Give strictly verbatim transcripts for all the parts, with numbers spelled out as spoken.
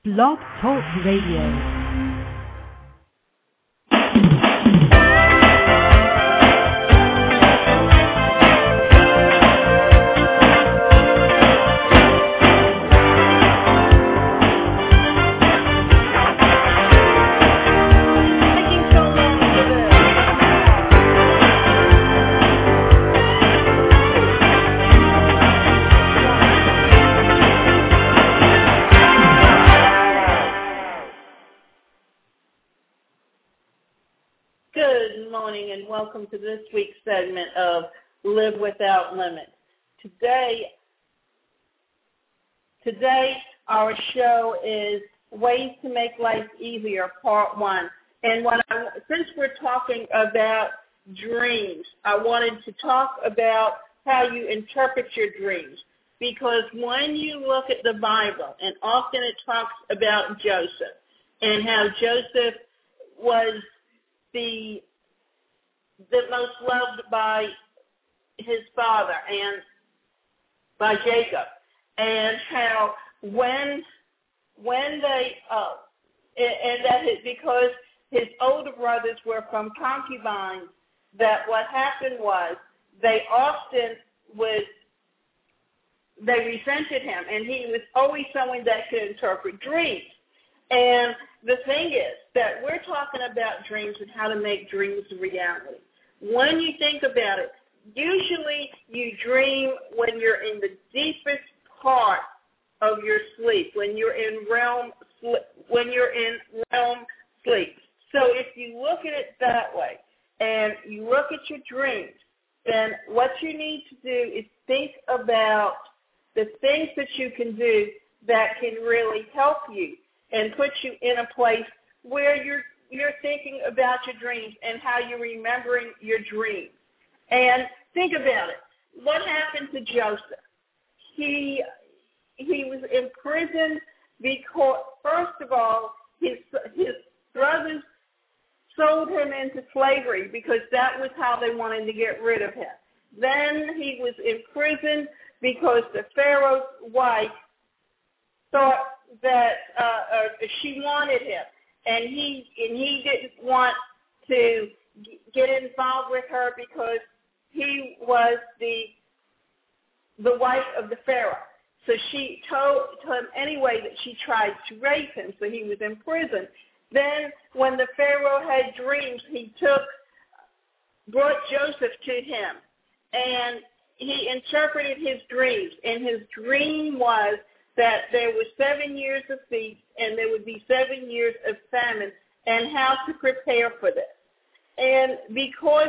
Blog Talk Radio. And welcome to this week's segment of Live Without Limits. Today, today our show is Ways to Make Life Easier, Part One. And when I, since we're talking about dreams, I wanted to talk about how you interpret your dreams. Because when you look at the Bible, and often it talks about Joseph and how Joseph was the the most loved by his father and by Jacob, and how when when they uh, and that is because his older brothers were from concubines, that what happened was they often would they resented him, and he was always someone that could interpret dreams. And the thing is that we're talking about dreams and how to make dreams a reality. When you think about it, usually you dream when you're in the deepest part of your sleep, when you're in realm when you're in realm sleep. So if you look at it that way and you look at your dreams, then what you need to do is think about the things that you can do that can really help you and put you in a place where you're you're thinking about your dreams and how you're remembering your dreams. And think about it. What happened to Joseph? He he was imprisoned because, first of all, his his brothers sold him into slavery because that was how they wanted to get rid of him. Then he was imprisoned because the Pharaoh's wife thought that uh, uh, she wanted him, and he and he didn't want to get involved with her because he was the the wife of the Pharaoh. So she told him anyway that she tried to rape him, so he was in prison. Then when the Pharaoh had dreams, he took brought Joseph to him, and he interpreted his dreams, and his dream was that there were seven years of feast and there would be seven years of famine, and how to prepare for this. And because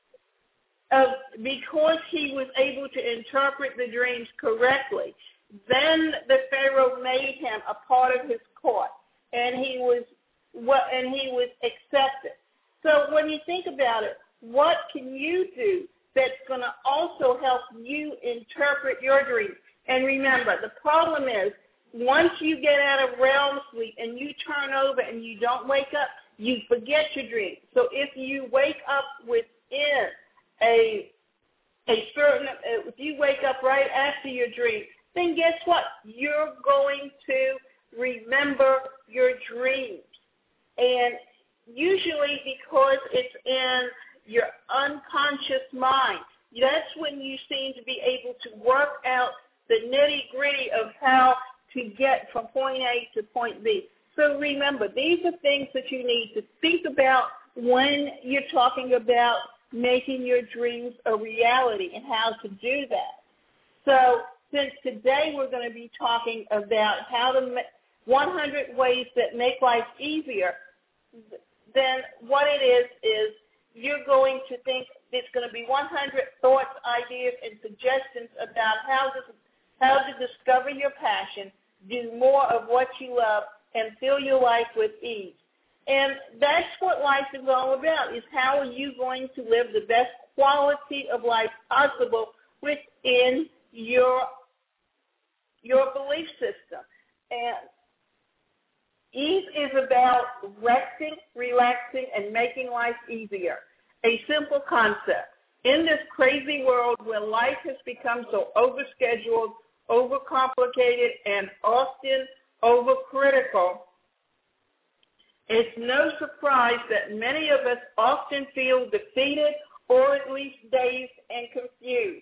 of because he was able to interpret the dreams correctly, then the Pharaoh made him a part of his court, and he was what and he was accepted. So when you think about it, what can you do that's going to also help you interpret your dreams? And remember, the problem is, once you get out of realm sleep and you turn over and you don't wake up, you forget your dream. So if you wake up within a a certain, if you wake up right after your dream, then guess what? You're going to remember your dreams. And usually because it's in your unconscious mind, that's when you seem to be able to work out the nitty-gritty of how to get from point A to point B. So remember, these are things that you need to think about when you're talking about making your dreams a reality and how to do that. So since today we're going to be talking about how to make one hundred ways that make life easier, then what it is is you're going to think it's going to be one hundred thoughts, ideas, and suggestions about how to how to discover your passion, do more of what you love, and fill your life with ease. And that's what life is all about, is how are you going to live the best quality of life possible within your, your belief system. And ease is about resting, relaxing, and making life easier. A simple concept. In this crazy world where life has become so overscheduled, overcomplicated, and often overcriticized, critical, it's no surprise that many of us often feel defeated or at least dazed and confused.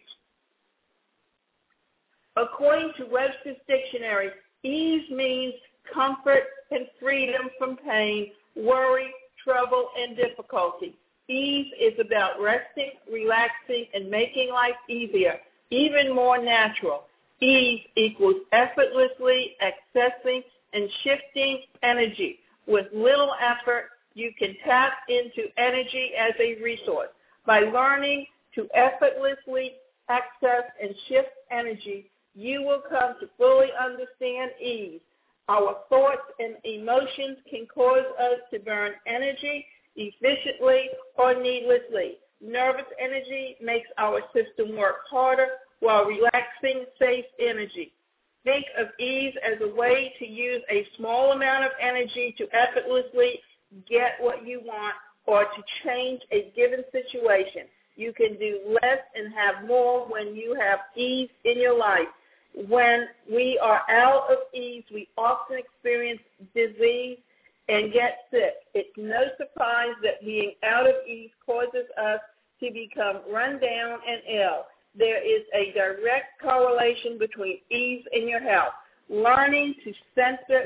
According to Webster's Dictionary, ease means comfort and freedom from pain, worry, trouble, and difficulty. Ease is about resting, relaxing, and making life easier, even more natural. Ease equals effortlessly accessing and shifting energy. With little effort, you can tap into energy as a resource. By learning to effortlessly access and shift energy, you will come to fully understand ease. Our thoughts and emotions can cause us to burn energy efficiently or needlessly. Nervous energy makes our system work harder, while relaxing saves energy. Think of ease as a way to use a small amount of energy to effortlessly get what you want or to change a given situation. You can do less and have more when you have ease in your life. When we are out of ease, we often experience disease and get sick. It's no surprise that being out of ease causes us to become run down and ill. There is a direct correlation between ease and your health. Learning to center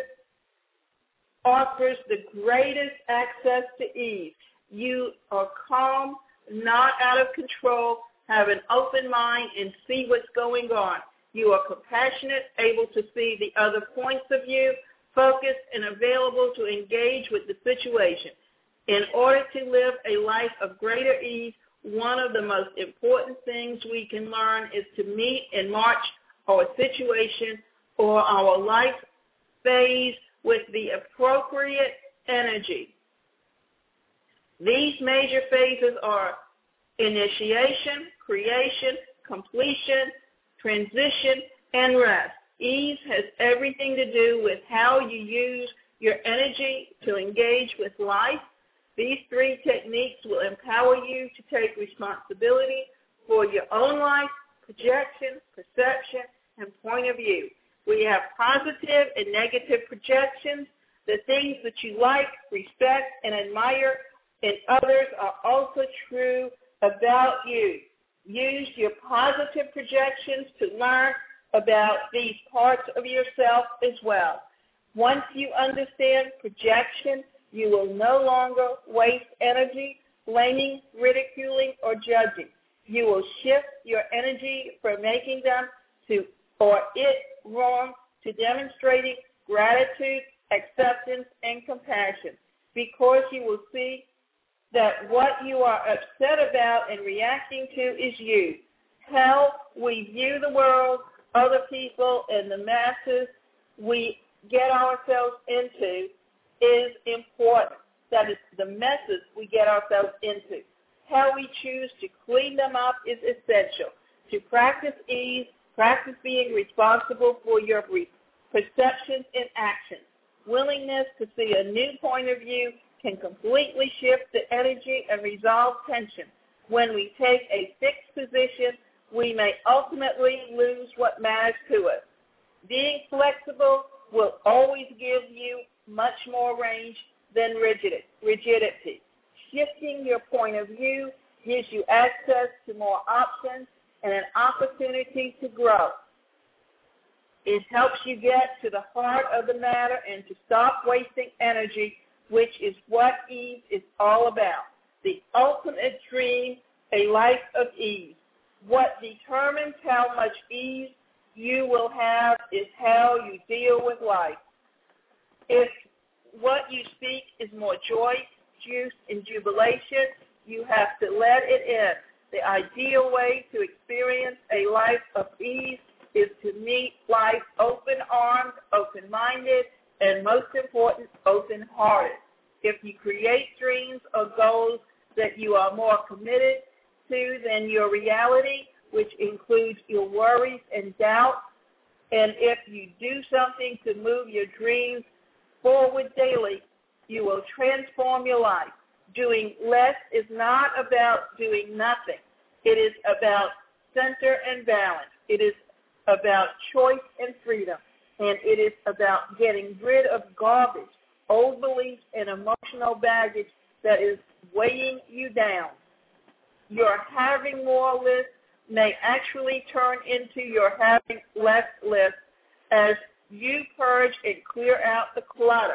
offers the greatest access to ease. You are calm, not out of control, have an open mind, and see what's going on. You are compassionate, able to see the other points of view, focused, and available to engage with the situation. In order to live a life of greater ease, one of the most important things we can learn is to meet and march our situation or our life phase with the appropriate energy. These major phases are initiation, creation, completion, transition, and rest. Ease has everything to do with how you use your energy to engage with life. These three techniques will empower you to take responsibility for your own life, projection, perception, and point of view. We have positive and negative projections. The things that you like, respect, and admire in others are also true about you. Use your positive projections to learn about these parts of yourself as well. Once you understand projection, you will no longer waste energy blaming, ridiculing, or judging. You will shift your energy from making them to or it wrong to demonstrating gratitude, acceptance, and compassion, because you will see that what you are upset about and reacting to is you. How we view the world, other people, and the masses we get ourselves into is important. That is the messes we get ourselves into. How we choose to clean them up is essential. To practice ease, practice being responsible for your perceptions and actions. Willingness to see a new point of view can completely shift the energy and resolve tension. When we take a fixed position, we may ultimately lose what matters to us. Being flexible will always give you much more range than rigidity. Shifting your point of view gives you access to more options and an opportunity to grow. It helps you get to the heart of the matter and to stop wasting energy, which is what ease is all about. The ultimate dream, a life of ease. What determines how much ease you will have is how you deal with life. If what you speak is more joy, juice, and jubilation, you have to let it in. The ideal way to experience a life of ease is to meet life open-armed, open-minded, and most important, open-hearted. If you create dreams or goals that you are more committed to than your reality, which includes your worries and doubts, and if you do something to move your dreams forward daily, you will transform your life. Doing less is not about doing nothing. It is about center and balance. It is about choice and freedom. and it is about getting rid of garbage, old beliefs, and emotional baggage that is weighing you down. Your having more list may actually turn into your having less list as you purge and clear out the clutter.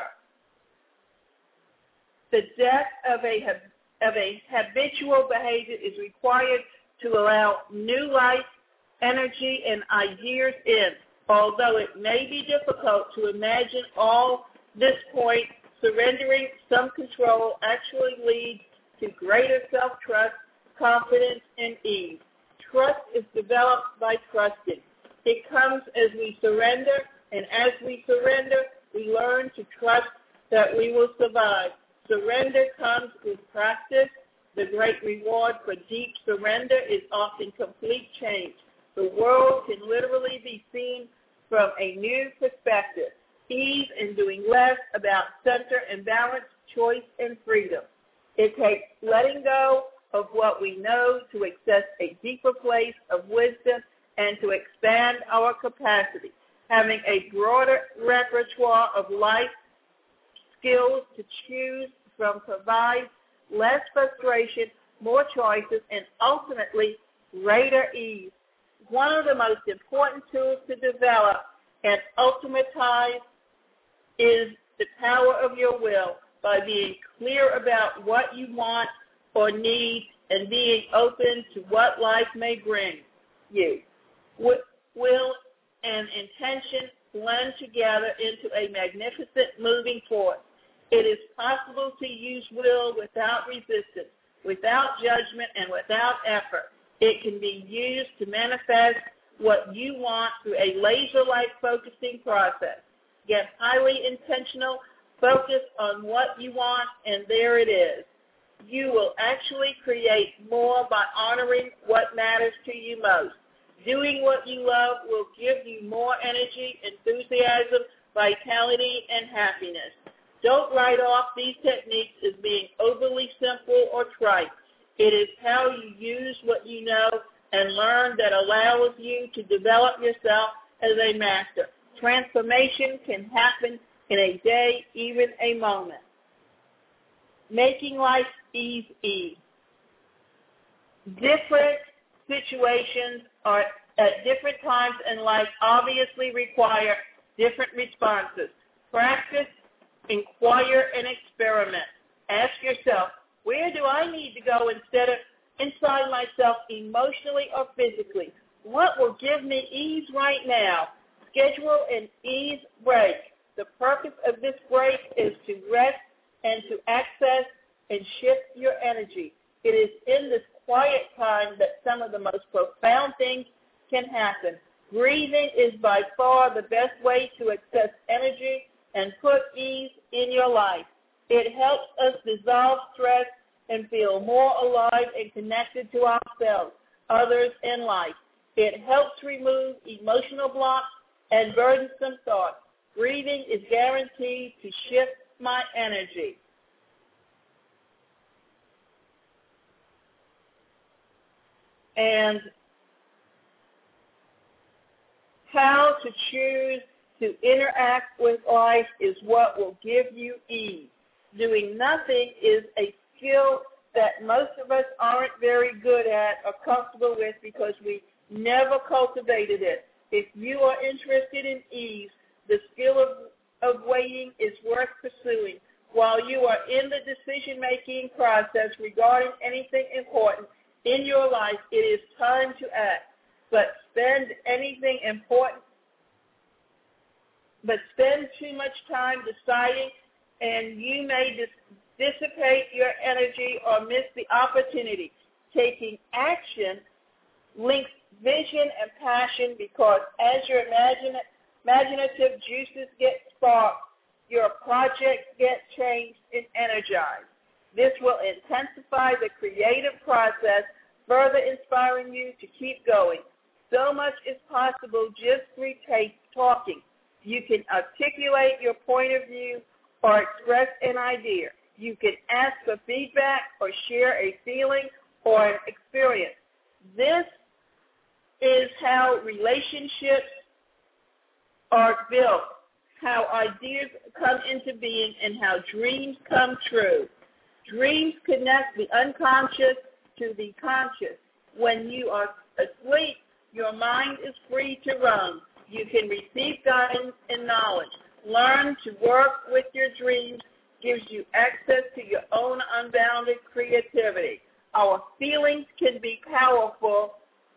The death of a, of a habitual behavior is required to allow new life, energy, and ideas in. Although it may be difficult to imagine all this point, surrendering some control actually leads to greater self-trust, confidence, and ease. Trust is developed by trusting. It comes as we surrender, and as we surrender, we learn to trust that we will survive. Surrender comes with practice. The great reward for deep surrender is often complete change. The world can literally be seen from a new perspective. Ease in doing less, about center and balance, choice and freedom. It takes letting go of what we know to access a deeper place of wisdom and to expand our capacity. Having a broader repertoire of life skills to choose from provides less frustration, more choices, and ultimately greater ease. One of the most important tools to develop and ultimatize is the power of your will by being clear about what you want or need and being open to what life may bring you. Will and intention blend together into a magnificent moving force. It is possible to use will without resistance, without judgment, and without effort. It can be used to manifest what you want through a laser-like focusing process. Get highly intentional, focus on what you want, and there it is. You will actually create more by honoring what matters to you most. Doing what you love will give you more energy, enthusiasm, vitality, and happiness. Don't write off these techniques as being overly simple or trite. It is how you use what you know and learn that allows you to develop yourself as a master. Transformation can happen in a day, even a moment. Making life easy. Different situations are at different times in life obviously require different responses. Practice, inquire, and experiment. Ask yourself, where do I need to go instead of inside myself emotionally or physically? What will give me ease right now? Schedule an ease break. The purpose of this break is to rest and to access and shift your energy. It is in this quiet time that some of the most profound things can happen. Breathing is by far the best way to access energy and put ease in your life. It helps us dissolve stress and feel more alive and connected to ourselves, others, and life. It helps remove emotional blocks and burdensome thoughts. Breathing is guaranteed to shift my energy. And how to choose to interact with life is what will give you ease. Doing nothing is a skill that most of us aren't very good at or comfortable with because we never cultivated it. If you are interested in ease, the skill of, of waiting is worth pursuing. While you are in the decision-making process regarding anything important in your life, it is time to act. But spend anything important, but spend too much time deciding, and you may dis- dissipate your energy or miss the opportunity. Taking action links vision and passion because as your imagine- imaginative juices get sparked, your projects get changed and energized. This will intensify the creative process, further inspiring you to keep going. So much is possible just through tape talking. You can articulate your point of view or express an idea. You can ask for feedback or share a feeling or an experience. This is how relationships are built, how ideas come into being, and how dreams come true. Dreams connect the unconscious to the conscious. When you are asleep, your mind is free to roam. You can receive guidance and knowledge. Learn to work with your dreams gives you access to your own unbounded creativity. Our feelings can be powerful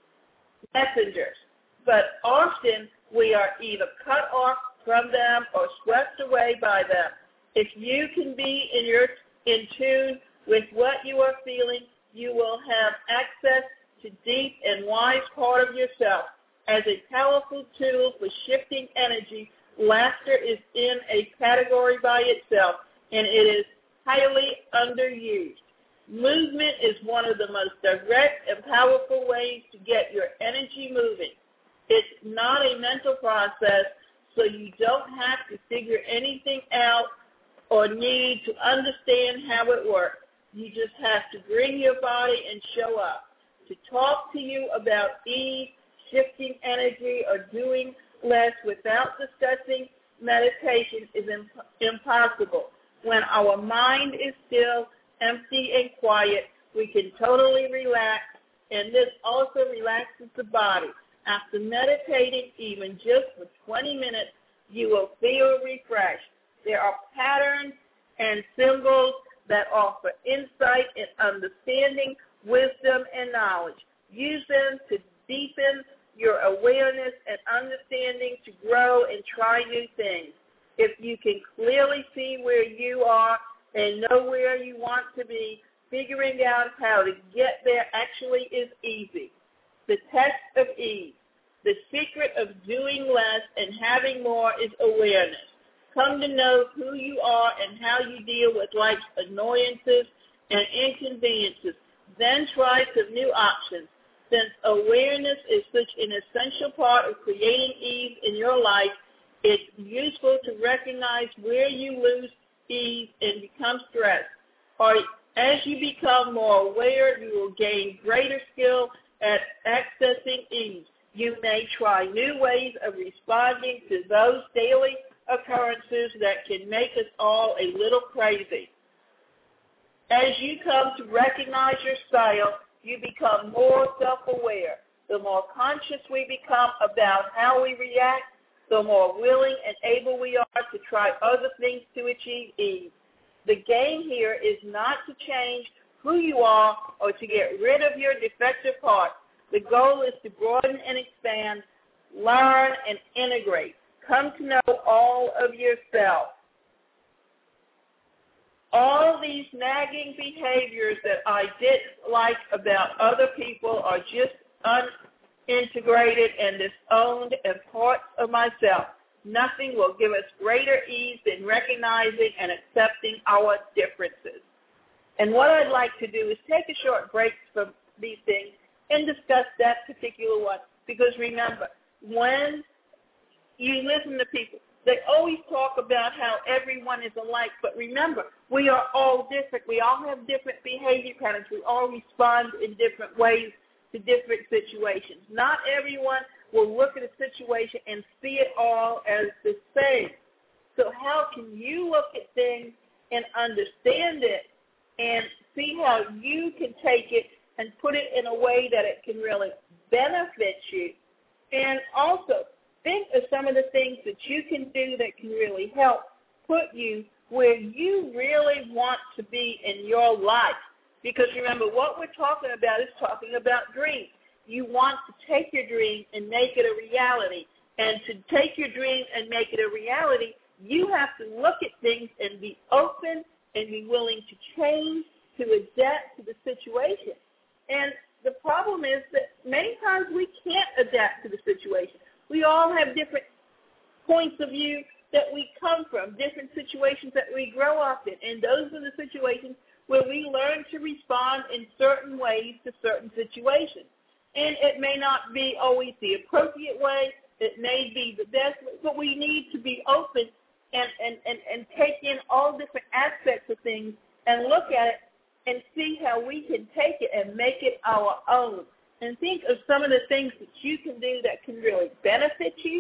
messengers, but often we are either cut off from them or swept away by them. If you can be in your in tune with what you are feeling, you will have access to deep and wise part of yourself. As a powerful tool for shifting energy, laughter is in a category by itself, and it is highly underused. Movement is one of the most direct and powerful ways to get your energy moving. It's not a mental process, so you don't have to figure anything out or need to understand how it works. You just have to bring your body and show up. To talk to you about ease, shifting energy, or doing less without discussing meditation is imp- impossible. When our mind is still, empty, and quiet, we can totally relax, and this also relaxes the body. After meditating even just for twenty minutes, you will feel refreshed. There are patterns and symbols that offer insight and understanding, wisdom, and knowledge. Use them to deepen your awareness and understanding, to grow and try new things. If you can clearly see where you are and know where you want to be, figuring out how to get there actually is easy. The test of ease. The secret of doing less and having more is awareness. Come to know who you are and how you deal with life's annoyances and inconveniences. Then try some new options. Since awareness is such an essential part of creating ease in your life, it's useful to recognize where you lose ease and become stressed. Or as you become more aware, you will gain greater skill at accessing ease. You may try new ways of responding to those daily occurrences that can make us all a little crazy. As you come to recognize your style, you become more self-aware. The more conscious we become about how we react, the more willing and able we are to try other things to achieve ease. The game here is not to change who you are or to get rid of your defective parts. The goal is to broaden and expand, learn and integrate. Come to know all of yourself. All these nagging behaviors that I dislike about other people are just unintegrated and disowned as parts of myself. Nothing will give us greater ease than recognizing and accepting our differences. And what I'd like to do is take a short break from these things and discuss that particular one. Because remember, when you listen to people, they always talk about how everyone is alike. But remember, we are all different. We all have different behavior patterns. We all respond in different ways to different situations. Not everyone will look at a situation and see it all as the same. So how can you look at things and understand it and see how you can take it and put it in a way that it can really benefit you? And also, think of some of the things that you can do that can really help put you where you really want to be in your life. Because remember, what we're talking about is talking about dreams. You want to take your dream and make it a reality. And to take your dream and make it a reality, you have to look at things and be open and be willing to change, to adapt to the situation. And the problem is that many times we can't adapt to the situation. We all have different points of view that we come from, different situations that we grow up in. And those are the situations where we learn to respond in certain ways to certain situations. And it may not be always the appropriate way. It may be the best way, but we need to be open and, and, and, and take in all different aspects of things and look at it and see how we can take it and make it our own. And think of some of the things that you can do that can really benefit you, put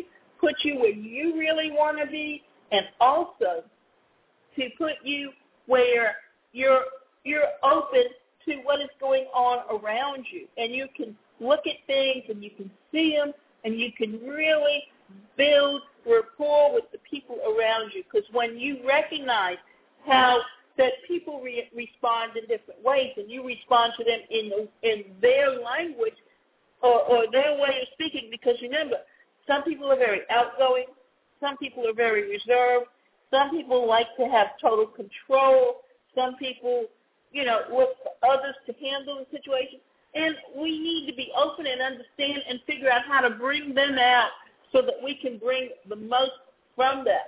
put you where you really want to be, and also to put you where you're you're open to what is going on around you, and you can look at things and you can see them, and you can really build rapport with the people around you. Because when you recognize how that people re- respond in different ways, and you respond to them in in their language or, or their way of speaking, because remember, some people are very outgoing, some people are very reserved, some people like to have total control, some people, you know, look for others to handle the situation. And we need to be open and understand and figure out how to bring them out so that we can bring the most from them.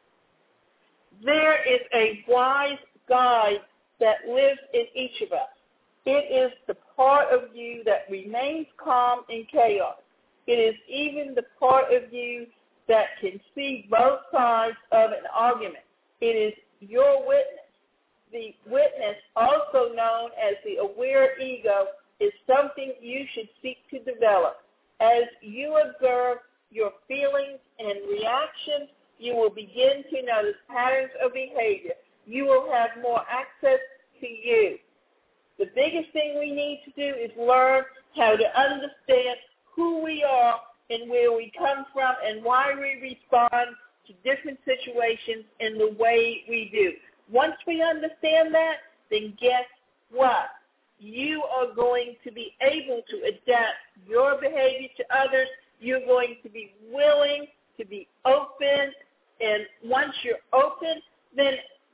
There is a wise guide that lives in each of us. It is the part of you that remains calm in chaos. It is even the part of you that can see both sides of an argument. It is your witness. The witness, also known as the aware ego, is something you should seek to develop. As you observe your feelings and reactions, you will begin to notice patterns of behavior. You will have more access to you. The biggest thing we need to do is learn how to understand who we are and where we come from and why we respond to different situations in the way we do. Once we understand that, then guess what? You are going to be able to adapt your behavior to others. You're going to be willing to be open. And once you're open, then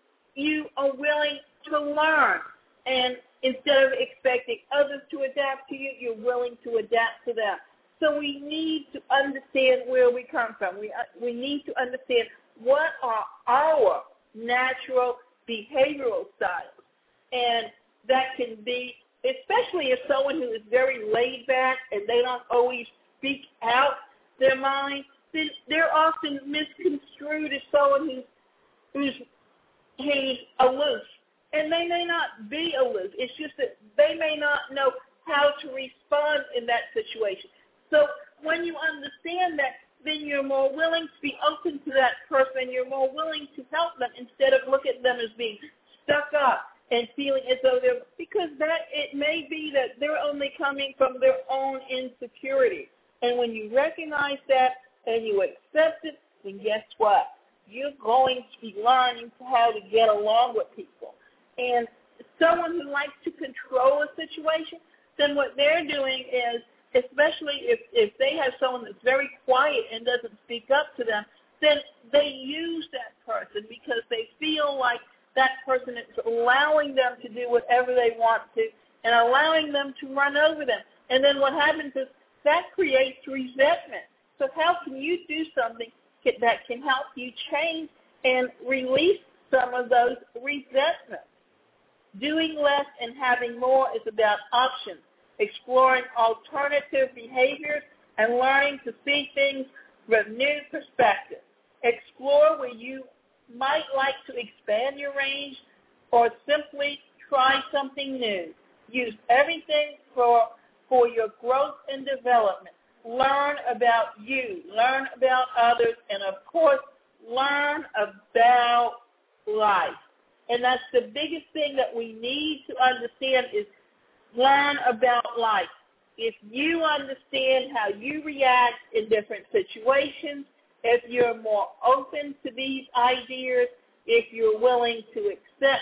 you are willing to learn. And instead of expecting others to adapt to you, you're willing to adapt to them. So we need to understand where we come from. We, uh, we need to understand what are our natural behavioral styles. And that can be, especially if someone who is very laid back and they don't always speak out their mind, then they're often misconstrued as someone who's, who's, who's aloof. And they may not be aloof. It's just that they may not know how to respond in that situation. So when you understand that, then you're more willing to be open to that person. You're more willing to help them instead of look at them as being stuck up and feeling as though they're, because that it may be that they're only coming from their own insecurity. And when you recognize that and you accept it, then guess what? You're going to be learning how to get along with people. And someone who likes to control a situation, then what they're doing is, especially if, if they have someone that's very quiet and doesn't speak up to them, then they use that person because they feel like that person is allowing them to do whatever they want to and allowing them to run over them. And then what happens is that creates resentment. So how can you do something that can help you change and release some of those resentments? Doing less and having more is about options, exploring alternative behaviors, and learning to see things from new perspectives. Explore where you might like to expand your range or simply try something new. Use everything for, for your growth and development. Learn about you, learn about others, and of course, learn about life. And that's the biggest thing that we need to understand is learn about life. If you understand how you react in different situations, if you're more open to these ideas, if you're willing to accept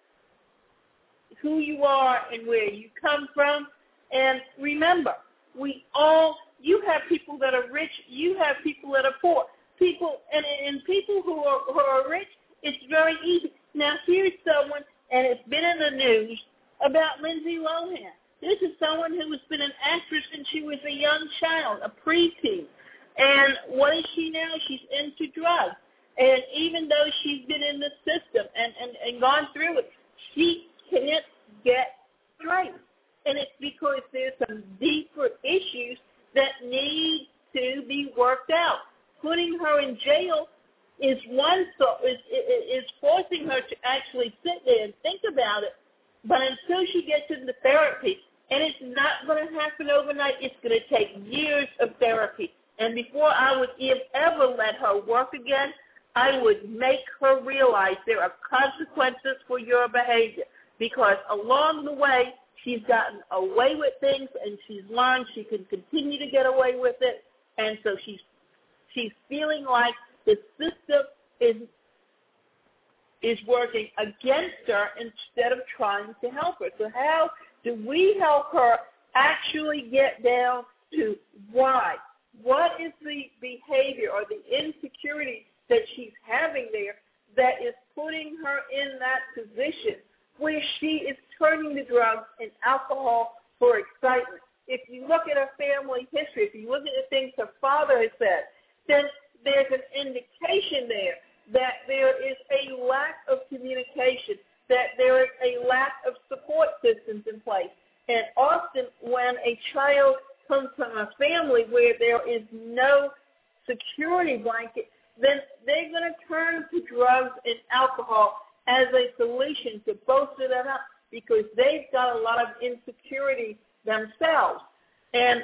who you are and where you come from, and remember, we all, you have people that are rich, you have people that are poor. People, and, and people who are, who are rich, it's very easy. Now, here's someone, and it's been in the news, about Lindsay Lohan. This is someone who has been an actress since she was a young child, a preteen. And what is she now? She's into drugs. And even though she's been in the system and, and, and gone through it, she can't get straight. And it's because there's some deeper issues that need to be worked out. Putting her in jail is one so is, is forcing her to actually sit there and think about it. But until she gets into therapy, and it's not going to happen overnight, it's going to take years of therapy. And before I would ever again, I would make her realize there are consequences for your behavior, because along the way, she's gotten away with things, and she's learned she can continue to get away with it, and so she's she's feeling like the system is is working against her instead of trying to help her. So how do we help her actually get down to why? What is the behavior or the insecurity that she's having there that is putting her in that position where she is turning to drugs and alcohol for excitement? If you look at her family history, if you look at the things her father has said, then there's an indication there that there is a lack of communication, that there is a lack of support systems in place. And often when a child comes from a family where there is no security blanket, then they're going to turn to drugs and alcohol as a solution to bolster them up, because they've got a lot of insecurity themselves. And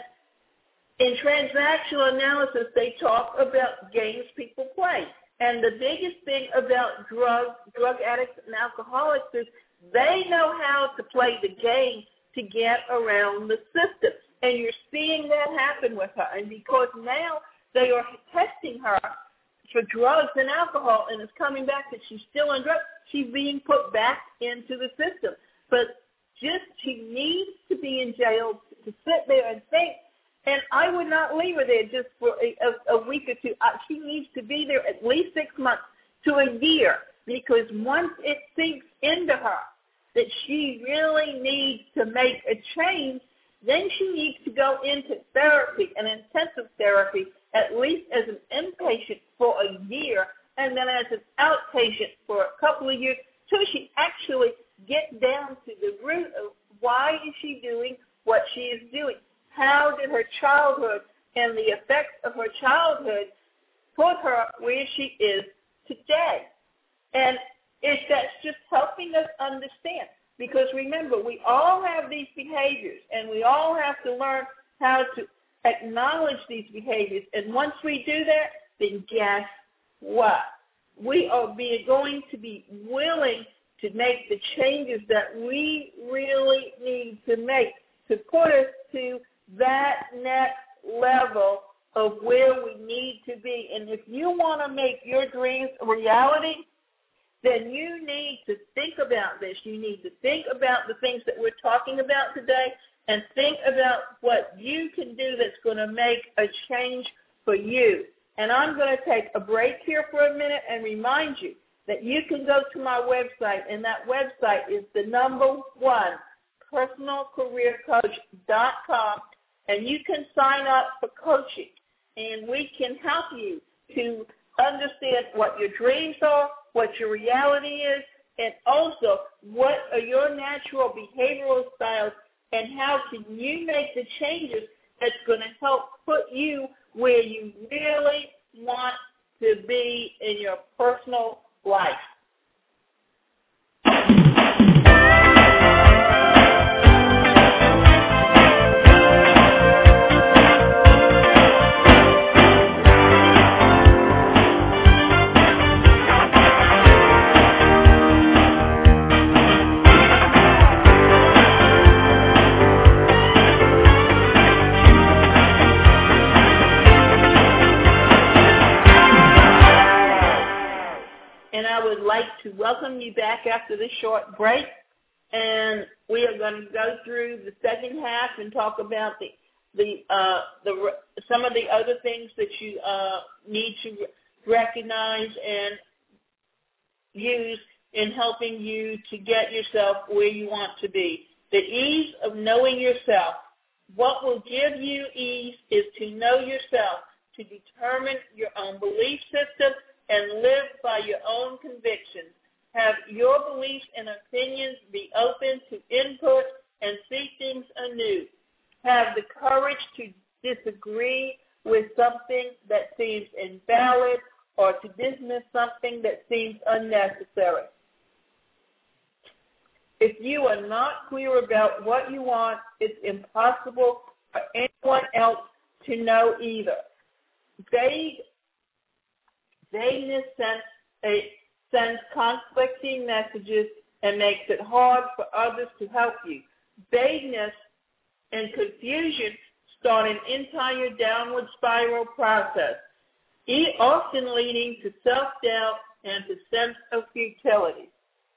in transactional analysis, they talk about games people play. And the biggest thing about drug, drug addicts and alcoholics is they know how to play the game to get around the system. And you're seeing that happen with her. And because now they are testing her for drugs and alcohol, and it's coming back that she's still on drugs, she's being put back into the system. But just she needs to be in jail to sit there and think. And I would not leave her there just for a, a, a week or two. Uh, she needs to be there at least six months to a year, because once it sinks into her that she really needs to make a change, then she needs to go into therapy, an intensive therapy, at least as an inpatient for a year, and then as an outpatient for a couple of years, till she actually gets down to the root of why is she doing what she is doing. How did her childhood and the effects of her childhood put her where she is today? And it's that's just helping us understand. Because remember, we all have these behaviors, and we all have to learn how to acknowledge these behaviors. And once we do that, then guess what? We are being, going to be willing to make the changes that we really need to make to put us to that next level of where we need to be. And if you want to make your dreams a reality, then you need to think about this. You need to think about the things that we're talking about today, and think about what you can do that's going to make a change for you. And I'm going to take a break here for a minute and remind you that you can go to my website, and that website is the number one, personal career coach dot com, and you can sign up for coaching, and we can help you to understand what your dreams are, what your reality is, and also what are your natural behavioral styles, and how can you make the changes that's going to help put you where you really want to be in your personal life. Like to welcome you back after this short break, and we are going to go through the second half and talk about the the uh, the some of the other things that you uh, need to recognize and use in helping you to get yourself where you want to be. The ease of knowing yourself. What will give you ease is to know yourself, to determine your own belief system, and live by your own convictions. Have your beliefs and opinions be open to input and see things anew. Have the courage to disagree with something that seems invalid or to dismiss something that seems unnecessary. If you are not clear about what you want, it's impossible for anyone else to know either. Vague Vagueness sends, a, sends conflicting messages and makes it hard for others to help you. Vagueness and confusion start an entire downward spiral process, often leading to self-doubt and to sense of futility.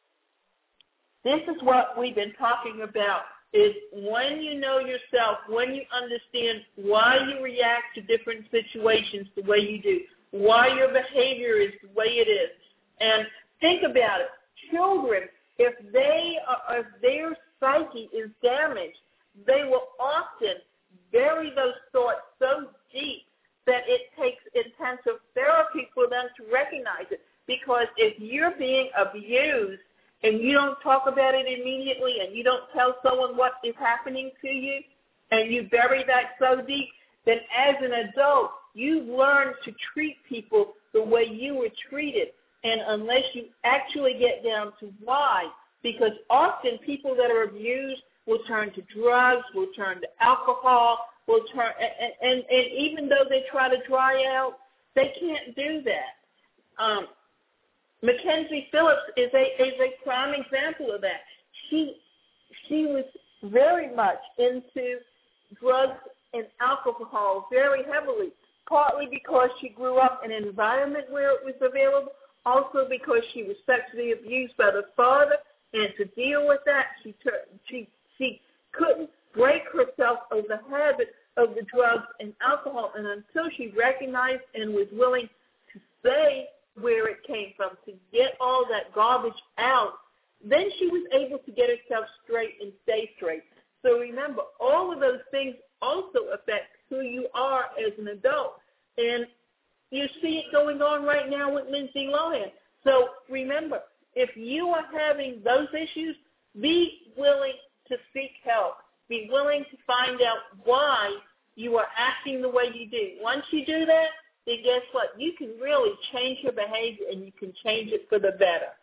This is what we've been talking about, is when you know yourself, when you understand why you react to different situations the way you do, why your behavior is the way it is. And think about it. Children, if they are, if their psyche is damaged, they will often bury those thoughts so deep that it takes intensive therapy for them to recognize it. Because if you're being abused and you don't talk about it immediately and you don't tell someone what is happening to you and you bury that so deep, then as an adult, you've learned to treat people the way you were treated. And unless you actually get down to why, because often people that are abused will turn to drugs, will turn to alcohol, will turn, and, and, and even though they try to dry out, they can't do that. Um, Mackenzie Phillips is a is a prime example of that. She she was very much into drugs and alcohol very heavily, partly because she grew up in an environment where it was available, also because she was sexually abused by the father, and to deal with that, she she she couldn't break herself of the habit of the drugs and alcohol, and until she recognized and was willing to say where it came from, to get all that garbage out, then she was able to get herself straight and stay straight. So remember, all of those things also affect who you are as an adult. And you see it going on right now with Lindsay Lohan. So remember, if you are having those issues, be willing to seek help. Be willing to find out why you are acting the way you do. Once you do that, then guess what? You can really change your behavior and you can change it for the better.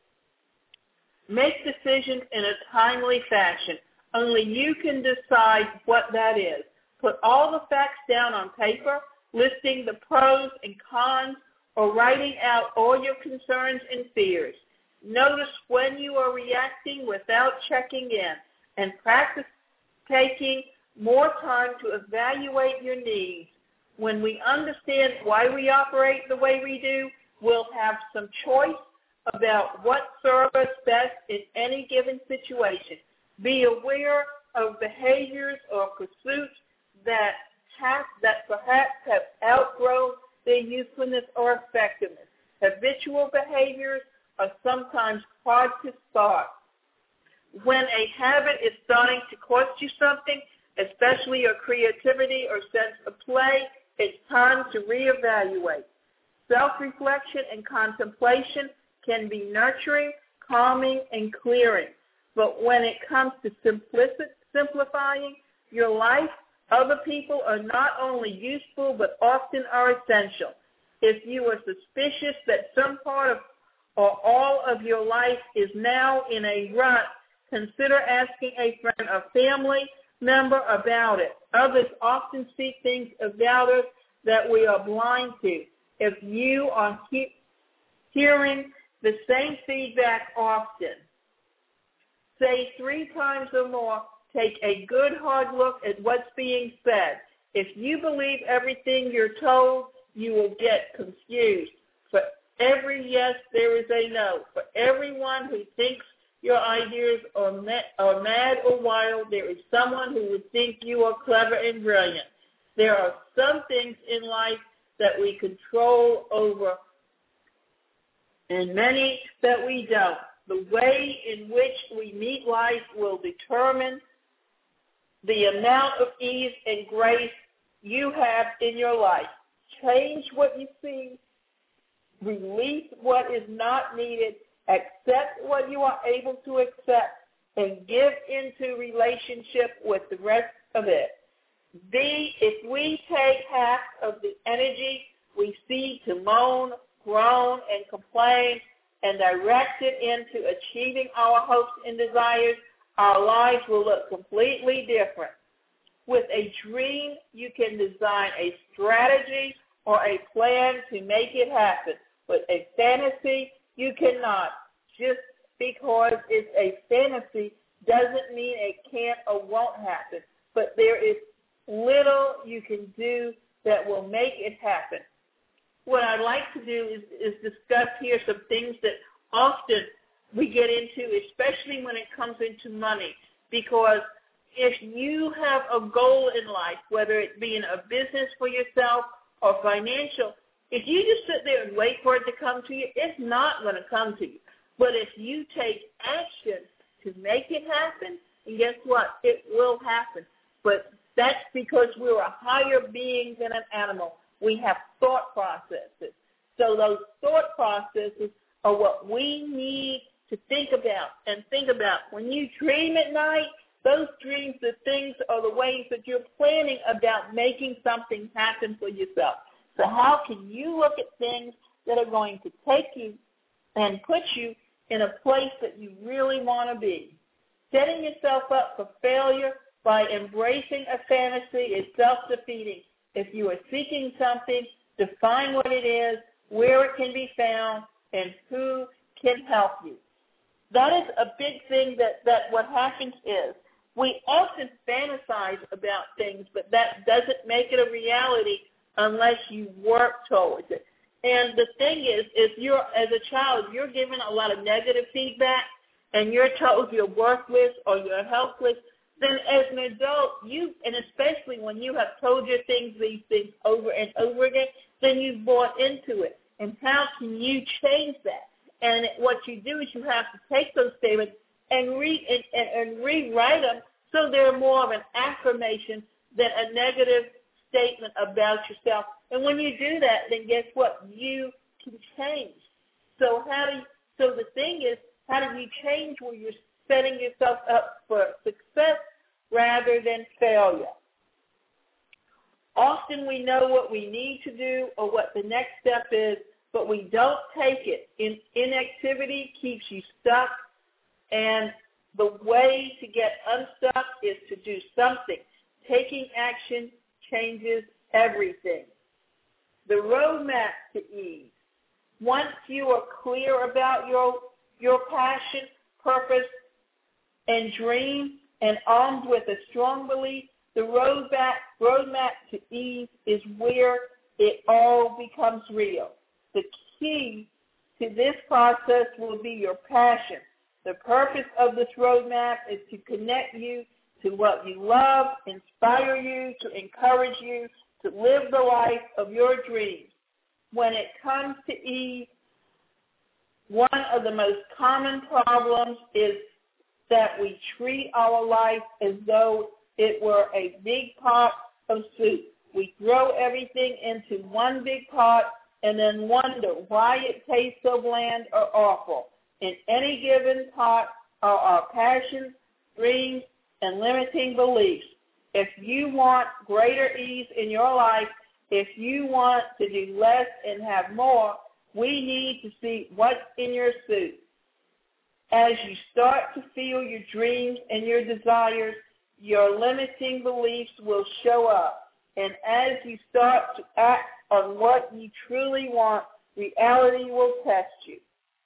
Make decisions in a timely fashion. Only you can decide what that is. Put all the facts down on paper, listing the pros and cons, or writing out all your concerns and fears. Notice when you are reacting without checking in, and practice taking more time to evaluate your needs. When we understand why we operate the way we do, we'll have some choice about what serves us best in any given situation. Be aware of behaviors or pursuits that have, that perhaps have outgrown their usefulness or effectiveness. Habitual behaviors are sometimes hard to start. When a habit is starting to cost you something, especially your creativity or sense of play, it's time to reevaluate. Self-reflection and contemplation can be nurturing, calming, and clearing. But when it comes to simplicity, simplifying your life, other people are not only useful but often are essential. If you are suspicious that some part of or all of your life is now in a rut, consider asking a friend or family member about it. Others often see things about us that we are blind to. If you are he- hearing the same feedback often, say three times or more, take a good hard look at what's being said. If you believe everything you're told, you will get confused. For every yes, there is a no. For everyone who thinks your ideas are, ma- are mad or wild, there is someone who would think you are clever and brilliant. There are some things in life that we control over and many that we don't. The way in which we meet life will determine the amount of ease and grace you have in your life. Change what you see, release what is not needed, accept what you are able to accept, and give into relationship with the rest of it. B, if we take half of the energy we see to moan, groan, and complain and direct it into achieving our hopes and desires, our lives will look completely different. With a dream, you can design a strategy or a plan to make it happen. But a fantasy, you cannot. Just because it's a fantasy doesn't mean it can't or won't happen. But there is little you can do that will make it happen. What I'd like to do is, is discuss here some things that often we get into, especially when it comes into money. Because if you have a goal in life, whether it be in a business for yourself or financial, if you just sit there and wait for it to come to you, it's not going to come to you. But if you take action to make it happen, and guess what? It will happen. But that's because we're a higher being than an animal. We have thought processes. So those thought processes are what we need to think about and think about. When you dream at night, those dreams, the things are the ways that you're planning about making something happen for yourself. So how can you look at things that are going to take you and put you in a place that you really want to be? Setting yourself up for failure by embracing a fantasy is self-defeating. If you are seeking something, define what it is, where it can be found, and who can help you. That is a big thing that, that what happens is we often fantasize about things, but that doesn't make it a reality unless you work towards it. And the thing is, if you're, as a child, you're given a lot of negative feedback and you're told you're worthless or you're helpless, then as an adult, you, and especially when you have told your things, these things over and over again, then you've bought into it. And how can you change that? And what you do is you have to take those statements and, re, and, and, and rewrite them so they're more of an affirmation than a negative statement about yourself. And when you do that, then guess what? You can change. So how do you, so the thing is, how do you change where you're setting yourself up for success rather than failure? Often we know what we need to do or what the next step is, but we don't take it. In, inactivity keeps you stuck, and the way to get unstuck is to do something. Taking action changes everything. The roadmap to ease. Once you are clear about your, your passion, purpose, and dream, and armed with a strong belief, the roadmap, roadmap to ease is where it all becomes real. The key to this process will be your passion. The purpose of this roadmap is to connect you to what you love, inspire you, to encourage you to live the life of your dreams. When it comes to ease, one of the most common problems is that we treat our life as though it were a big pot of soup. We throw everything into one big pot and then wonder why it tastes so bland or awful. In any given pot are our passions, dreams, and limiting beliefs. If you want greater ease in your life, if you want to do less and have more, we need to see what's in your soup. As you start to feel your dreams and your desires, your limiting beliefs will show up. And as you start to act on what you truly want, reality will test you.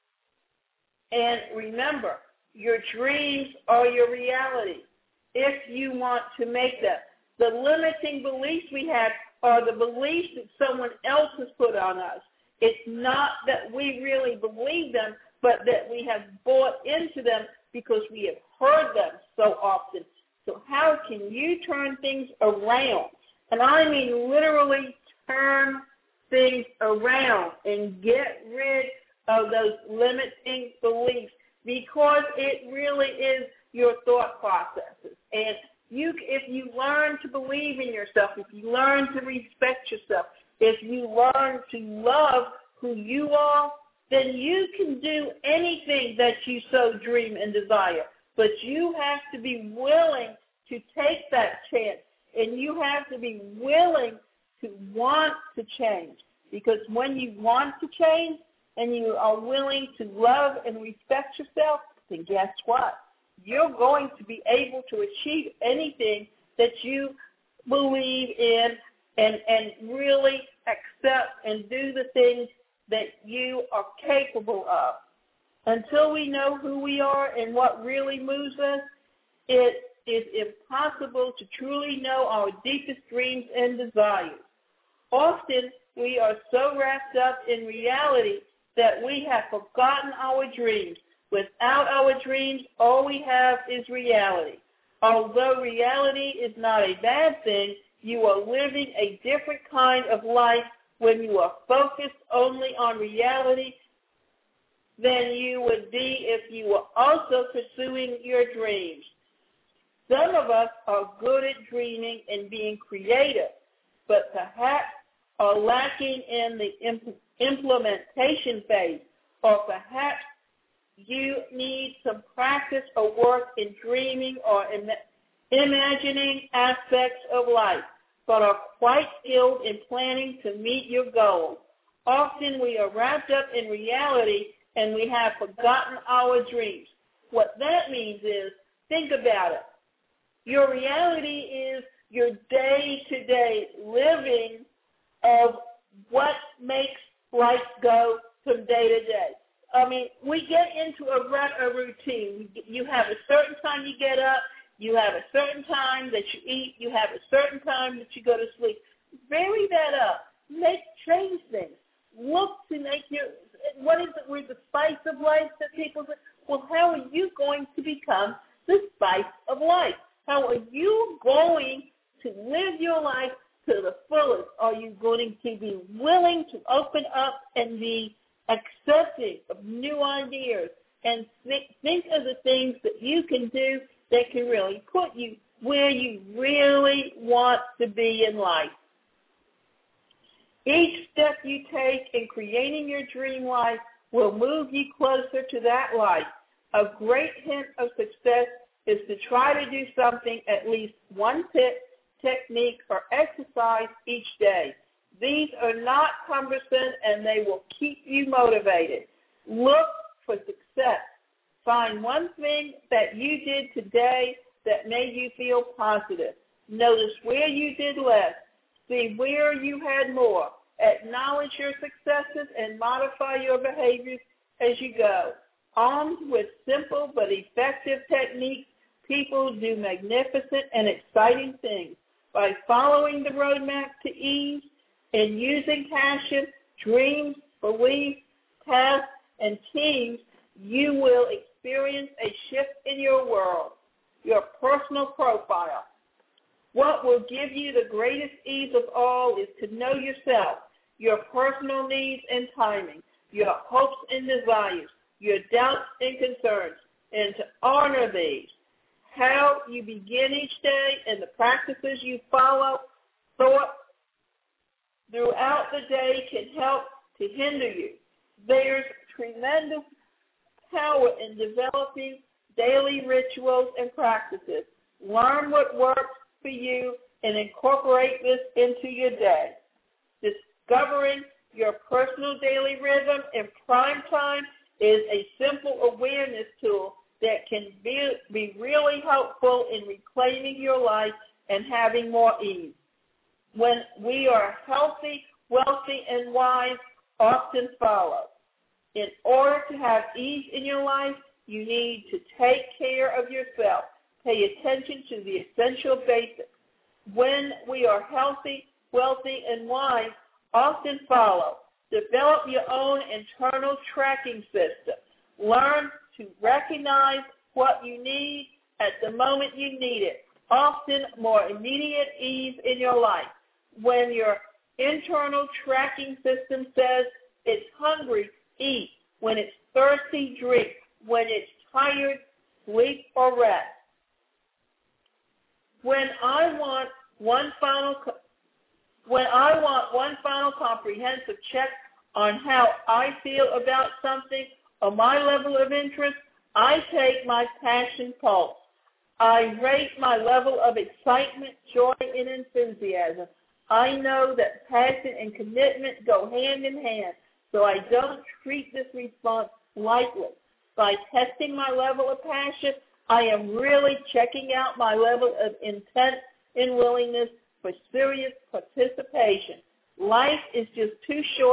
And remember, your dreams are your reality if you want to make them. The limiting beliefs we have are the beliefs that someone else has put on us. It's not that we really believe them, but that we have bought into them because we have heard them so often. So how can you turn things around? And I mean literally turn things around and get rid of those limiting beliefs, because it really is your thought processes. And you, if you learn to believe in yourself, if you learn to respect yourself, if you learn to love who you are, then you can do anything that you so dream and desire. But you have to be willing to take that chance, and you have to be willing to want to change. Because when you want to change and you are willing to love and respect yourself, then guess what? You're going to be able to achieve anything that you believe in and, and really accept and do the things that you are capable of. Until we know who we are and what really moves us, it is impossible to truly know our deepest dreams and desires. Often, we are so wrapped up in reality that we have forgotten our dreams. Without our dreams, all we have is reality. Although reality is not a bad thing, you are living a different kind of life when you are focused only on reality than you would be if you were also pursuing your dreams. Some of us are good at dreaming and being creative, but perhaps are lacking in the imp- implementation phase, or perhaps you need some practice or work in dreaming or Im- imagining aspects of life, but are quite skilled in planning to meet your goals. Often we are wrapped up in reality and we have forgotten our dreams. What that means is, think about it. Your reality is your day-to-day living of what makes life go from day to day. I mean, we get into a, a routine. You have a certain time you get up. You have a certain time that you eat. You have a certain time that you go to sleep. Vary that up. Make change things. Look to make your, what is it with the spice of life that people say? Well, how are you going to become the spice of life? How are you going to live your life to the fullest? Are you going to be willing to open up and be accepting of new ideas and think, think of the things that you can do that can really put you where you really want to be in life? Each step you take in creating your dream life will move you closer to that life. A great hint of success is to try to do something, at least one tip, technique, or exercise each day. These are not cumbersome, and they will keep you motivated. Look for success. Find one thing that you did today that made you feel positive. Notice where you did less. See where you had more. Acknowledge your successes and modify your behaviors as you go. Armed with simple but effective techniques, people do magnificent and exciting things. By following the roadmap to ease and using passion, dreams, beliefs, tasks, and teams, you will experience a shift in your world, your personal profile. What will give you the greatest ease of all is to know yourself, your personal needs and timing, your hopes and desires, your doubts and concerns, and to honor these. How you begin each day and the practices you follow thought throughout the day can help to hinder you. There's tremendous power in developing daily rituals and practices. Learn what works for you and incorporate this into your day. Discovering your personal daily rhythm in prime time is a simple awareness tool that can be, be really helpful in reclaiming your life and having more ease. When we are healthy, wealthy, and wise, often follow. In order to have ease in your life, you need to take care of yourself. Pay attention to the essential basics. When we are healthy, wealthy, and wise, often follow. Develop your own internal tracking system. Learn to recognize what you need at the moment you need it. Often more immediate ease in your life. When your internal tracking system says it's hungry, eat. When it's thirsty, drink. When it's tired, sleep or rest. When I want one final when I want one final comprehensive check on how I feel about something or my level of interest, I take my passion pulse. I rate my level of excitement, joy, and enthusiasm. I know that passion and commitment go hand in hand, so I don't treat this response lightly. By testing my level of passion, I am really checking out my level of intent and willingness for serious participation. Life is just too short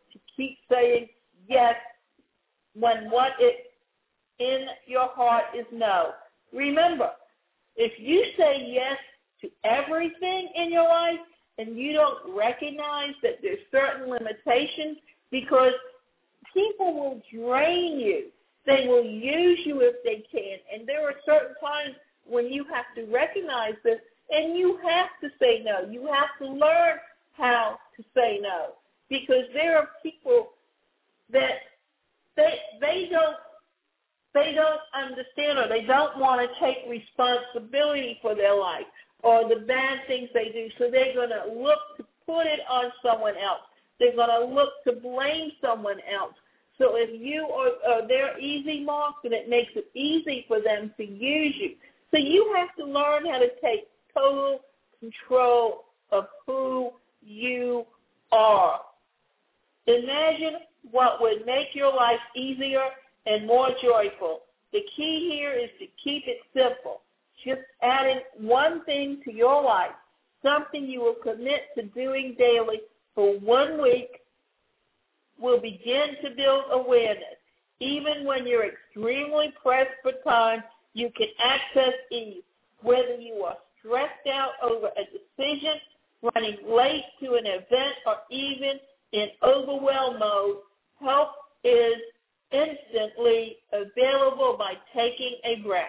to keep saying yes when what it in your heart is no. Remember, if you say yes to everything in your life and you don't recognize that there's certain limitations, because people will drain you. They will use you if they can. And there are certain times when you have to recognize this, and you have to say no. You have to learn how to say no, because there are people that they they don't they don't understand, or they don't want to take responsibility for their life or the bad things they do. So they're going to look to put it on someone else. They're going to look to blame someone else. So if you are, are their easy mark, then it makes it easy for them to use you. So you have to learn how to take total control of who you are. Imagine what would make your life easier and more joyful. The key here is to keep it simple. Just adding one thing to your life, something you will commit to doing daily for one week, will begin to build awareness. Even when you're extremely pressed for time, you can access ease. Whether you are stressed out over a decision, running late to an event, or even in overwhelm mode, help is instantly available by taking a breath.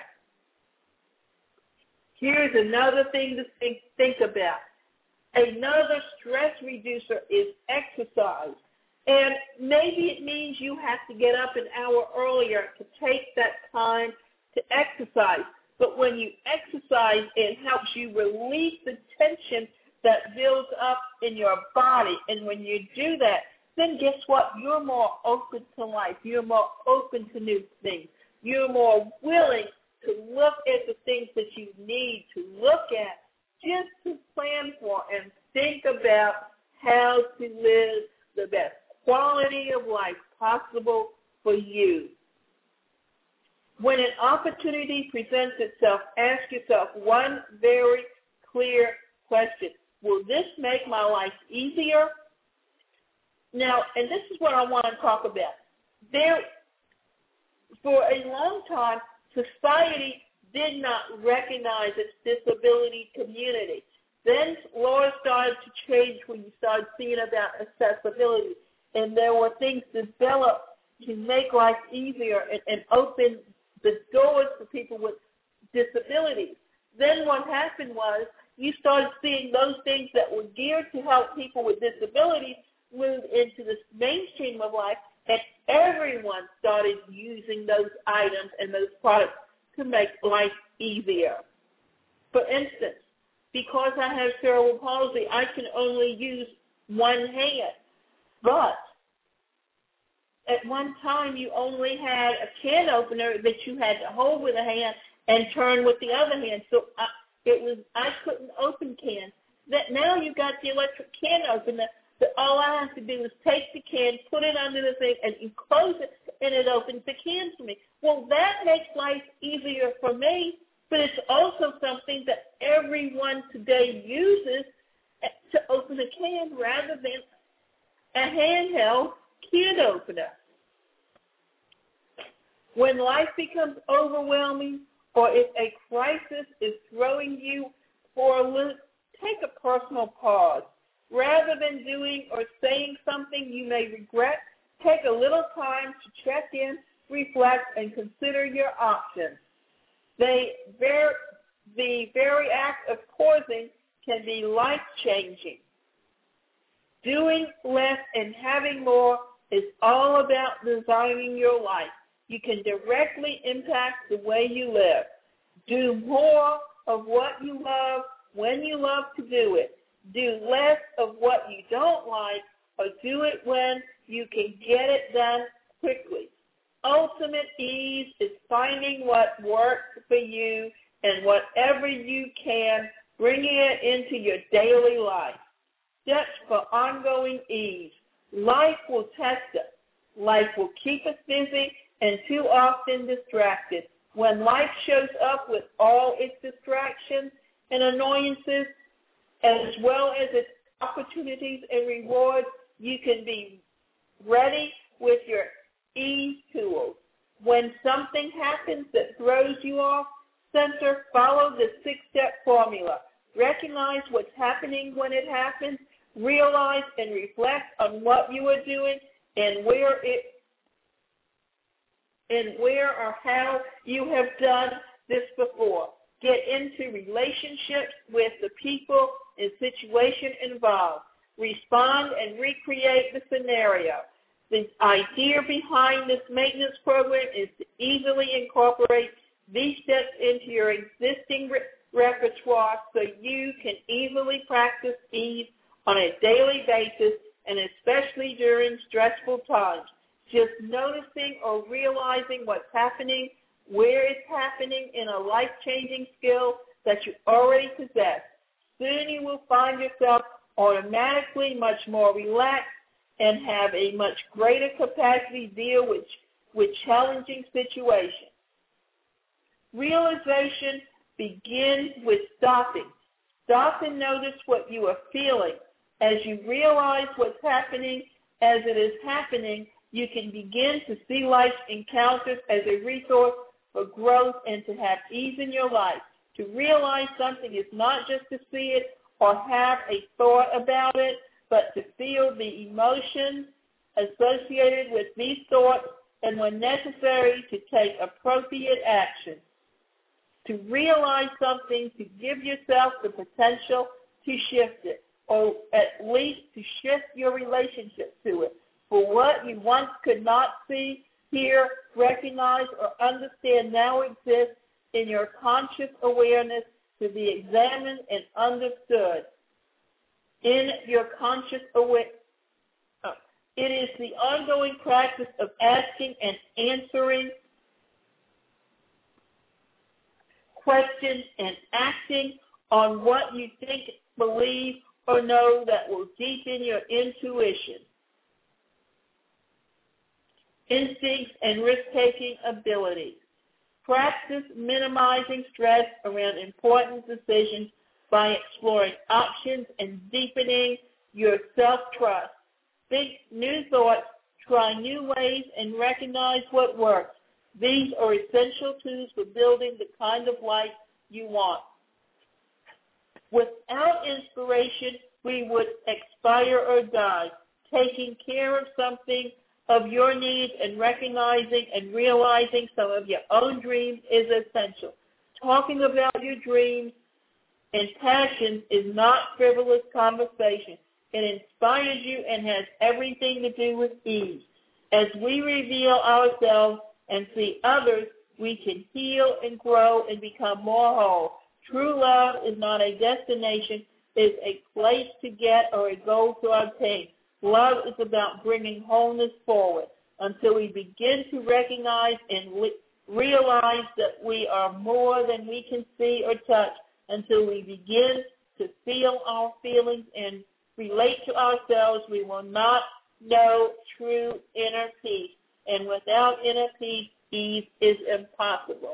Here's another thing to think, think about. Another stress reducer is exercise. And maybe it means you have to get up an hour earlier to take that time to exercise. But when you exercise, it helps you release the tension that builds up in your body. And when you do that, then guess what? You're more open to life. You're more open to new things. You're more willing to look at the things that you need to look at, just to plan for and think about how to live the best quality of life possible for you. When an opportunity presents itself, ask yourself one very clear question. Will this make my life easier? Now, and this is what I want to talk about. There, for a long time, society did not recognize its disability community. Then laws started to change when you started seeing about accessibility. And there were things developed to make life easier and, and open the doors for people with disabilities. Then what happened was you started seeing those things that were geared to help people with disabilities move into the mainstream of life, and everyone started using those items and those products to make life easier. For instance, because I have cerebral palsy, I can only use one hand. But at one time, you only had a can opener that you had to hold with a hand and turn with the other hand. So I, it was I couldn't open cans. That now you got the electric can opener. That all I have to do is take the can, put it under the thing, and you close it, and it opens the can for me. Well, that makes life easier for me, but it's also something that everyone today uses to open a can rather than a handheld can opener. When life becomes overwhelming, or if a crisis is throwing you for a loop, take a personal pause. Rather than doing or saying something you may regret, take a little time to check in, reflect, and consider your options. They, the very act of pausing can be life-changing. Doing less and having more is all about designing your life. You can directly impact the way you live. Do more of what you love when you love to do it. Do less of what you don't like, or do it when you can get it done quickly. Ultimate ease is finding what works for you and whatever you can, bringing it into your daily life. Steps for ongoing ease. Life will test us. Life will keep us busy and too often distracted. When life shows up with all its distractions and annoyances, as well as its opportunities and rewards, you can be ready with your ease tools. When something happens that throws you off center, follow the six-step formula. Recognize what's happening when it happens. Realize and reflect on what you are doing and where it and where or how you have done this before. Get into relationships with the people and situation involved. Respond and recreate the scenario. The idea behind this maintenance program is to easily incorporate these steps into your existing re- repertoire so you can easily practice ease on a daily basis and especially during stressful times. Just noticing or realizing what's happening, where it's happening in a life-changing skill that you already possess. Soon you will find yourself automatically much more relaxed and have a much greater capacity to deal with, with challenging situations. Realization begins with stopping. Stop and notice what you are feeling. As you realize what's happening as it is happening, you can begin to see life's encounters as a resource for growth and to have ease in your life. To realize something is not just to see it or have a thought about it, but to feel the emotions associated with these thoughts and, when necessary, to take appropriate action. To realize something, to give yourself the potential to shift it, or at least to shift your relationship to it. For what you once could not see, hear, recognize, or understand now exists in your conscious awareness to be examined and understood. In your conscious awareness, uh, it is the ongoing practice of asking and answering questions and acting on what you think, believe, or know that will deepen your intuition, instincts, and risk-taking abilities. Practice minimizing stress around important decisions by exploring options and deepening your self-trust. Think new thoughts, try new ways, and recognize what works. These are essential tools for building the kind of life you want. Without inspiration, we would expire or die. Taking care of something of your needs and recognizing and realizing some of your own dreams is essential. Talking about your dreams and passions is not frivolous conversation. It inspires you and has everything to do with ease. As we reveal ourselves and see others, we can heal and grow and become more whole. True love is not a destination, it's a place to get or a goal to obtain. Love is about bringing wholeness forward until we begin to recognize and li- realize that we are more than we can see or touch, until we begin to feel our feelings and relate to ourselves. We will not know true inner peace. And without inner peace, ease is impossible.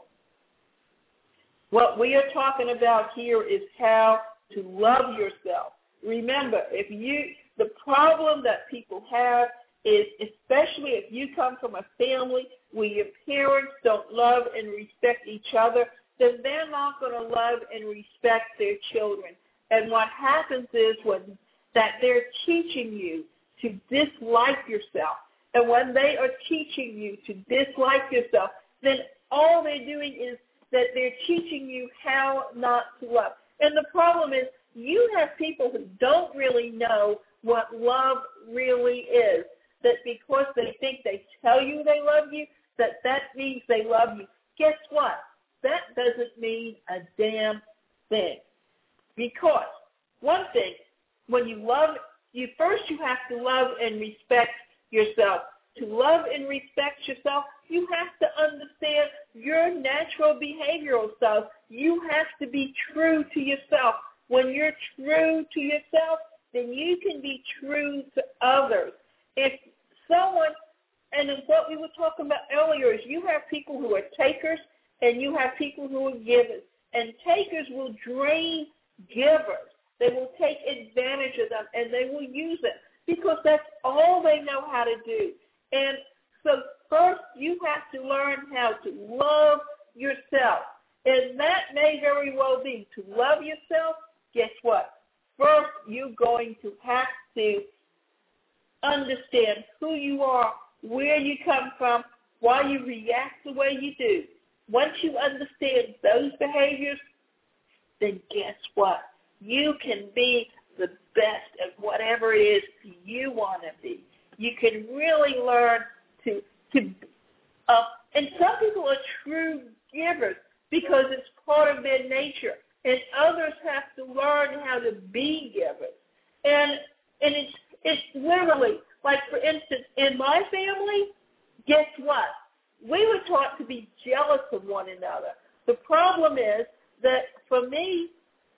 What we are talking about here is how to love yourself. Remember, if you, the problem that people have is, especially if you come from a family where your parents don't love and respect each other, then they're not going to love and respect their children. And what happens is when, that they're teaching you to dislike yourself. And when they are teaching you to dislike yourself, then all they're doing is that they're teaching you how not to love. And the problem is you have people who don't really know what love really is, that because they think they tell you they love you, that that means they love you. Guess what? That doesn't mean a damn thing. Because one thing, when you love, you first you have to love and respect yourself. To love and respect yourself, you have to understand your natural behavioral self. You have to be true to yourself. When you're true to yourself, then you can be true to others. If someone, and what we were talking about earlier is you have people who are takers and you have people who are givers. And takers will drain givers. They will take advantage of them and they will use it. because that's all they know how to do. And so first you have to learn how to love yourself. And that may very well be to love yourself. Guess what? First, you're going to have to understand who you are, where you come from, why you react the way you do. Once you understand those behaviors, then guess what? You can be the best at whatever it is you want to be. You can really learn to, to uh, and some people are true givers because it's part of their nature, and others have to learn how to be givers. And and it's it's literally, like for instance, in my family, guess what? We were taught to be jealous of one another. The problem is that for me,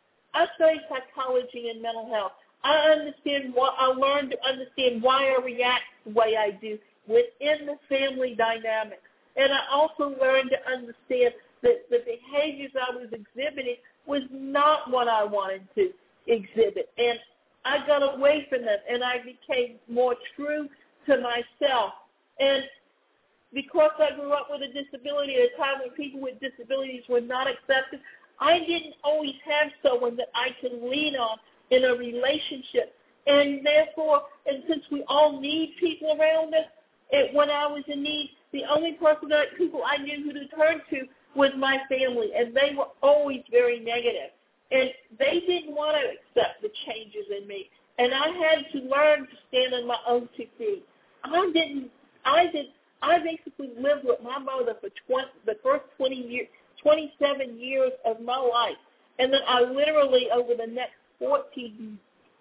I study psychology and mental health. I understand what I learned to understand why I react the way I do within the family dynamic. And I also learned to understand that the behaviors I was exhibiting was not what I wanted to exhibit. And I got away from them, and I became more true to myself. And because I grew up with a disability at a time when people with disabilities were not accepted, I didn't always have someone that I could lean on in a relationship. And therefore, and since we all need people around us, it, when I was in need, the only person that people I knew who to turn to was my family, and they were always very negative. And they didn't want to accept the changes in me. And I had to learn to stand on my own two feet. I didn't, I did, I basically lived with my mother for twenty, the first twenty years, twenty-seven years of my life. And then I literally, over the next fourteen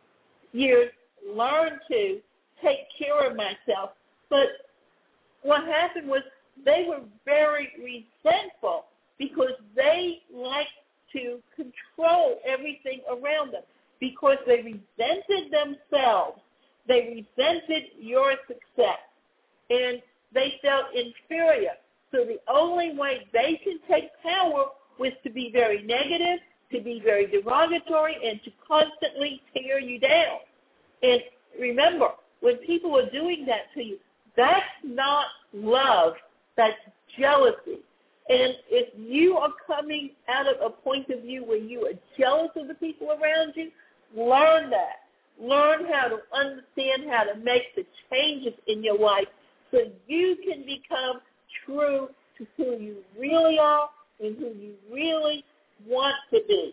years, learned to take care of myself. But what happened was they were very resentful because they liked to control everything around them because they resented themselves. They resented your success, and they felt inferior. So the only way they could take power was to be very negative, to be very derogatory, and to constantly tear you down. And remember, when people are doing that to you, that's not love, that's jealousy. And if you are coming out of a point of view where you are jealous of the people around you, learn that. Learn how to understand how to make the changes in your life so you can become true to who you really are and who you really want to be.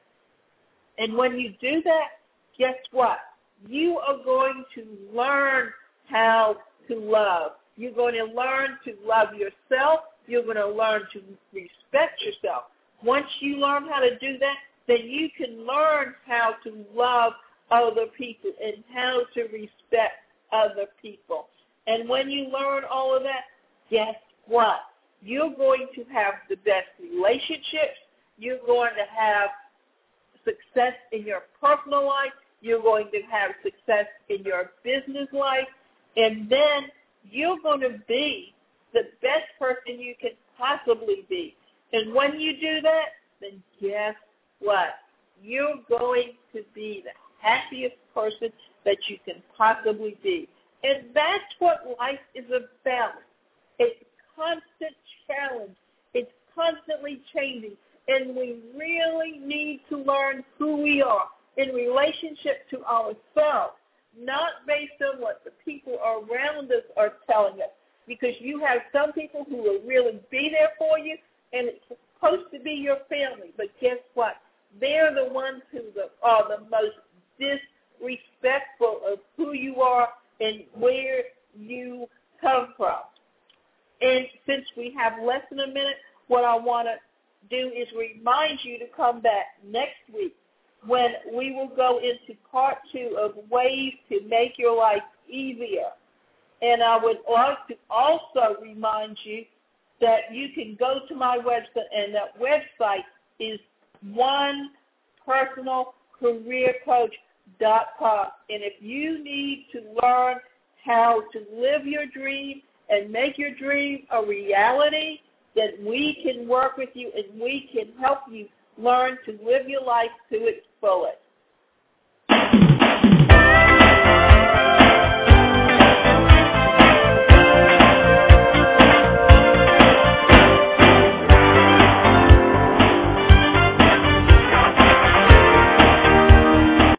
And when you do that, guess what? You are going to learn how to love. You're going to learn to love yourself. You're going to learn to respect yourself. Once you learn how to do that, then you can learn how to love other people and how to respect other people. And when you learn all of that, guess what? You're going to have the best relationships. You're going to have success in your personal life. You're going to have success in your business life. And then you're going to be the best person you can possibly be. And when you do that, then guess what? You're going to be the happiest person that you can possibly be. And that's what life is about. It's constant challenge. It's constantly changing. And we really need to learn who we are in relationship to ourselves, not based on what the people around us are telling us. Because you have some people who will really be there for you, and it's supposed to be your family. But guess what? They're the ones who are the most disrespectful of who you are and where you come from. And since we have less than a minute, what I want to do is remind you to come back next week when we will go into part two of ways to make your life easier. And I would like to also remind you that you can go to my website, and that website is one personal career coach dot com. And if you need to learn how to live your dream and make your dream a reality, then we can work with you and we can help you learn to live your life to its fullest.